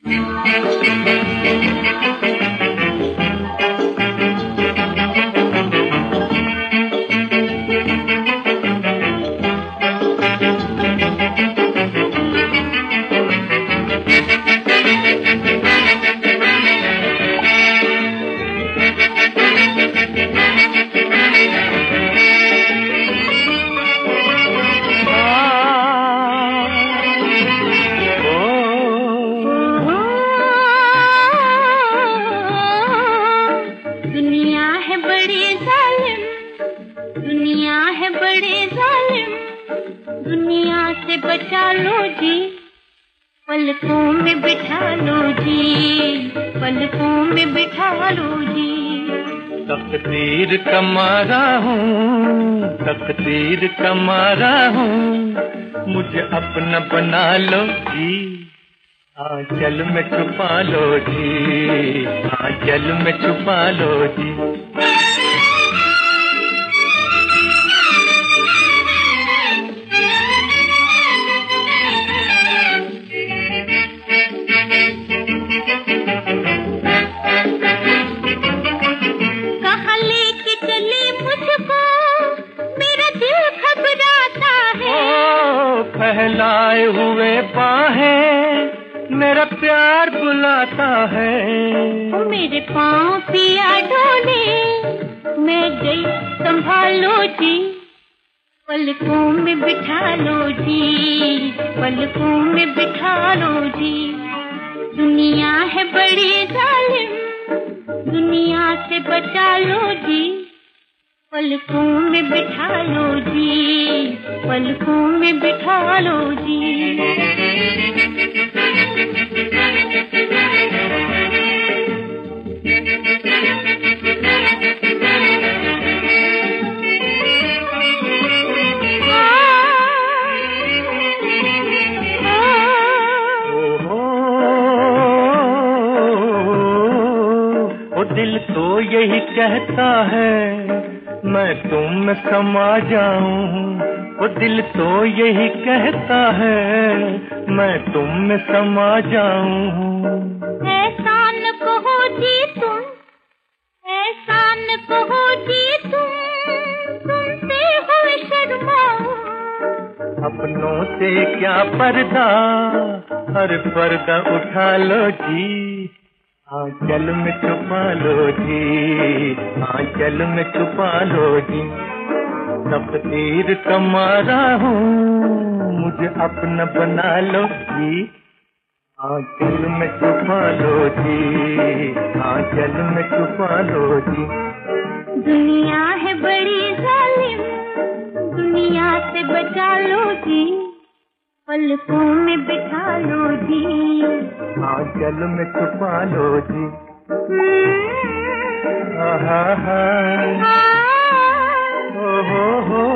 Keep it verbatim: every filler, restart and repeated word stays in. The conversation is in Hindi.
दुनिया है बड़े जालिम, दुनिया से बचा लो जी, पलकों में बिठा लो जी, पलकों में बिठा लो जी। तकदीर का मारा हूँ, तकदीर का मारा हूँ, मुझे अपना बना लो जी, आंचल में छुपा लो जी, आंचल में छुपा लो जी। कहाँ लेके चले मुझको, मेरा दिल घबराता है। ओ फैलाए हुए बाहें मेरा प्यार बुलाता है। मेरे पाँव पिया डोले, मैं गई संभालो जी, पलकों में बिठा लो जी, पलकों में बिठा लो जी। दुनिया है बड़ी जालिम, दुनिया से बचा लो जी, पलकों में बिठा लो जी, पलकों में बिठा लो जी। दिल तो यही कहता है मैं तुम में समा जाऊं, वो दिल तो यही कहता है मैं तुम में समा जाऊं। ऐसा न कहो जी तुम, ऐसा न कहो जी तुम, तुमसे हुए शर्माऊं। अपनों से क्या पर्दा, हर पर्दा उठा लो जी, आंचल में छुपा लो जी, आंचल में छुपा लो जी। तकदीर का मारा हूँ, मुझे अपना बना लो जी, आंचल में छुपा लो जी, आंचल में छुपा लो जी। दुनिया है बड़ी जालिम, दुनिया से बचा लो जी, पलकों में बिठा लो जी, आंचल में छुपा लो जी। हा हा हा, ओ हो हो।